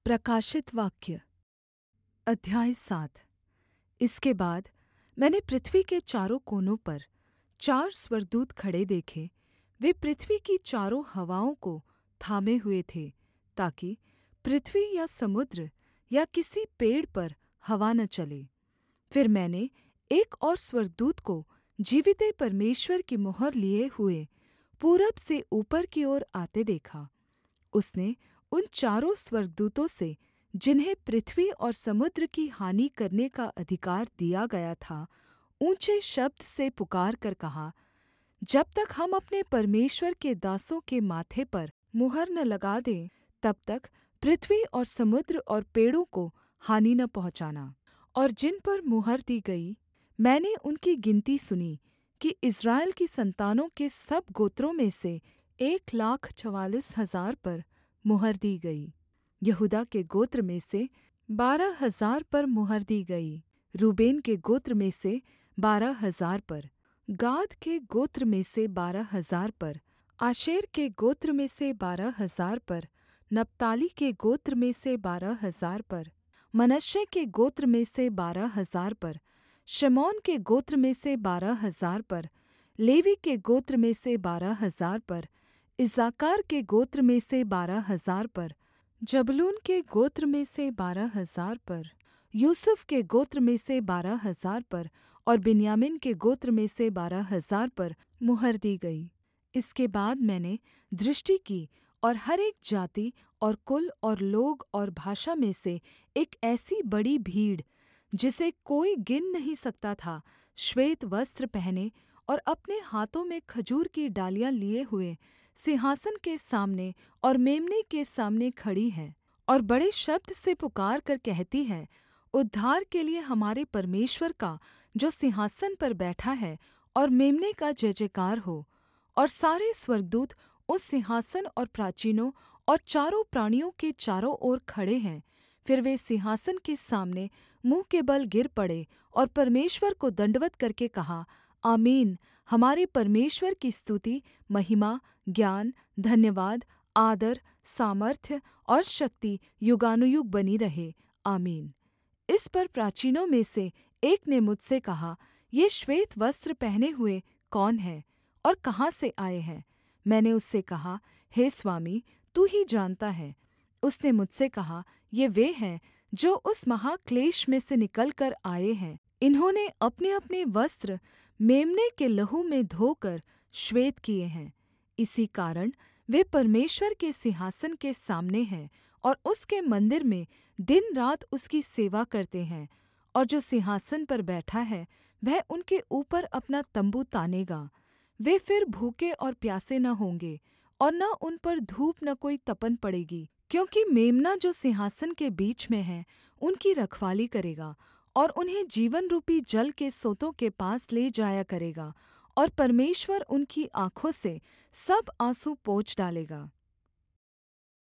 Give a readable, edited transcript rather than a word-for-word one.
प्रकाशित वाक्य अध्याय 7। इसके बाद मैंने पृथ्वी के चारों कोनों पर 4 स्वर्गदूत खड़े देखे। वे पृथ्वी की चारों हवाओं को थामे हुए थे, ताकि पृथ्वी या समुद्र या किसी पेड़ पर हवा न चले। फिर मैंने एक और स्वर्गदूत को जीविते परमेश्वर की मुहर लिए हुए पूरब से ऊपर की ओर आते देखा। उसने उन चारों स्वर्गदूतों से, जिन्हें पृथ्वी और समुद्र की हानि करने का अधिकार दिया गया था, ऊँचे शब्द से पुकारकर कहा, जब तक हम अपने परमेश्वर के दासों के माथे पर मुहर न लगा दें, तब तक पृथ्वी और समुद्र और पेड़ों को हानि न पहुँचाना। और जिन पर मुहर दी गई, मैंने उनकी गिनती सुनी कि इस्राएल की संतानों के सब गोत्रों में से 1,44,000 पर मुहर दी गई। यहूदा के गोत्र में से 12,000 पर मुहर दी गई, रूबेन के गोत्र में से 12,000 पर, गाद के गोत्र में से 12,000 पर, आशेर के गोत्र में से 12,000 पर, नप्ताली के गोत्र में से 12,000 पर, मनश्शे के गोत्र में से 12,000 पर, शमौन के गोत्र में से 12,000 पर, लेवी के गोत्र में से 12,000 पर, इस्साकार के गोत्र में से 12,000 पर, जबूलून के गोत्र में से 12,000 पर, यूसुफ के गोत्र में से 12,000 पर और बिन्यामीन के गोत्र में से 12,000 पर मुहर दी गई। इसके बाद मैंने दृष्टि की, और हर एक जाति और कुल और लोग और भाषा में से एक ऐसी बड़ी भीड़, जिसे कोई गिन नहीं सकता था, श्वेत वस्त्र पहने और अपने हाथों में खजूर की डालियाँ लिए हुए सिंहासन के सामने और मेम्ने के सामने खड़ी है, और बड़े शब्द से पुकारकर कहती है, उद्धार के लिए हमारे परमेश्वर का, जो सिंहासन पर बैठा है, और मेम्ने का जय जयकार हो। और सारे स्वर्गदूत उस सिंहासन और प्राचीनों और चारों प्राणियों के चारों ओर खड़े हैं। फिर वे सिंहासन के सामने मुँह के बल गिर पड़े और परमेश्वर को दण्डवत् करके कहा, आमीन। हमारे परमेश्वर की स्तुति, महिमा, ज्ञान, धन्यवाद, आदर, सामर्थ्य और शक्ति युगानुयुग बनी रहे। आमीन। इस पर प्राचीनों में से एक ने मुझसे कहा, ये श्वेत वस्त्र पहने हुए कौन हैं और कहाँ से आए हैं? मैंने उससे कहा, हे स्वामी, तू ही जानता है। उसने मुझसे कहा, ये वे हैं जो उस महाक्लेश में से निकलकर आए हैं। इन्होंने अपने-अपने वस्त्र मेम्ने के लहू में धोकर श्वेत किए हैं। इसी कारण वे परमेश्वर के सिंहासन के सामने हैं और उसके मंदिर में दिन-रात उसकी सेवा करते हैं। और जो सिंहासन पर बैठा है, वह उनके ऊपर अपना तम्बू तानेगा। वे फिर भूखे और प्यासे न होंगे, और न उन पर धूप न कोई तपन पड़ेगी, क्योंकि मेम्ना जो सिंहासन के बीच में है, उनकी रखवाली करेगा और उन्हें जीवन रूपी जल के सोतों के पास ले जाया करेगा, और परमेश्वर उनकी आँखों से सब आँसू पोंछ डालेगा।